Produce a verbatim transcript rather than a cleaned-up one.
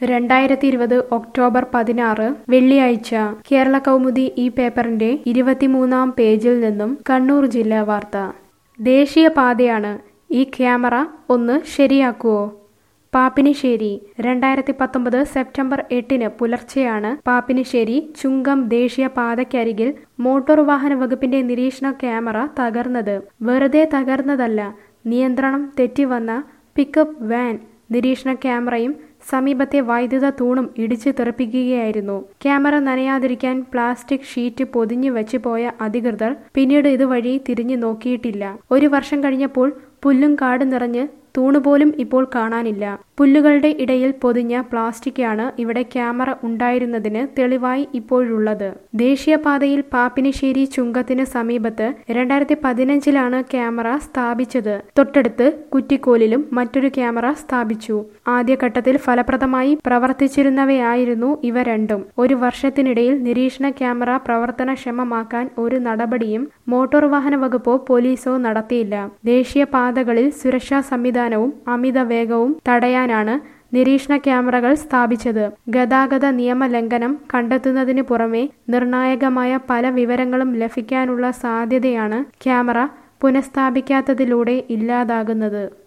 രണ്ടായിരത്തി ഇരുപത് ഒക്ടോബർ പതിനാറ് വെള്ളിയാഴ്ച കേരള കൗമുദി ഈ പേപ്പറിന്റെ ഇരുപത്തിമൂന്നാം പേജിൽ നിന്നും കണ്ണൂർ ജില്ലാ വാർത്ത. ദേശീയപാതയാണ്, ഈ ക്യാമറ ഒന്ന് ശരിയാക്കുവോ? പാപ്പിനിശ്ശേരി. രണ്ടായിരത്തി പത്തൊമ്പത് സെപ്റ്റംബർ എട്ടിന് പുലർച്ചെയാണ് പാപ്പിനിശ്ശേരി ചുങ്കം ദേശീയപാതയ്ക്കരികിൽ മോട്ടോർ വാഹന വകുപ്പിന്റെ നിരീക്ഷണ ക്യാമറ തകർന്നത്. വെറുതെ തകർന്നതല്ല, നിയന്ത്രണം തെറ്റിവന്ന പിക്കപ്പ് വാൻ നിരീക്ഷണ ക്യാമറയും സമീപത്തെ വൈദ്യുത തൂണും ഇടിച്ചു തെറിപ്പിക്കുകയായിരുന്നു. ക്യാമറ നനയാതിരിക്കാൻ പ്ലാസ്റ്റിക് ഷീറ്റ് പൊതിഞ്ഞു വെച്ച് പോയ അധികൃതർ പിന്നീട് ഇതുവഴി തിരിഞ്ഞു നോക്കിയിട്ടില്ല. ഒരു വർഷം കഴിഞ്ഞപ്പോൾ പുല്ലും കാട് നിറഞ്ഞ് തൂണുപോലും ഇപ്പോൾ കാണാനില്ല. പുല്ലുകളുടെ ഇടയിൽ പൊതിഞ്ഞ പ്ലാസ്റ്റിക്കാണ് ഇവിടെ ക്യാമറ ഉണ്ടായിരുന്നതിന് തെളിവായി ഇപ്പോഴുള്ളത്. ദേശീയപാതയിൽ പാപ്പിനിശ്ശേരി ചുങ്കത്തിന് സമീപത്ത് രണ്ടായിരത്തി പതിനഞ്ചിലാണ് ക്യാമറ സ്ഥാപിച്ചത്. തൊട്ടടുത്ത് കുറ്റിക്കോലിലും മറ്റൊരു ക്യാമറ സ്ഥാപിച്ചു. ആദ്യഘട്ടത്തിൽ ഫലപ്രദമായി പ്രവർത്തിച്ചിരുന്നവയായിരുന്നു ഇവ രണ്ടും. ഒരു വർഷത്തിനിടയിൽ നിരീക്ഷണ ക്യാമറ പ്രവർത്തനക്ഷമമാക്കാൻ ഒരു നടപടിയും മോട്ടോർ വാഹന വകുപ്പോ പോലീസോ നടത്തിയില്ല. ദേശീയപാതകളിൽ സുരക്ഷാ സംവിധാനവും അമിത വേഗവും തടയാനാണ് നിരീക്ഷണ ക്യാമറകൾ സ്ഥാപിച്ചത്. ഗതാഗത നിയമലംഘനം കണ്ടെത്തുന്നതിന് പുറമെ നിർണായകമായ പല വിവരങ്ങളും ലഭിക്കാനുള്ള സാധ്യതയാണ് ക്യാമറ പുനഃസ്ഥാപിക്കാത്തതിലൂടെ ഇല്ലാതാകുന്നത്.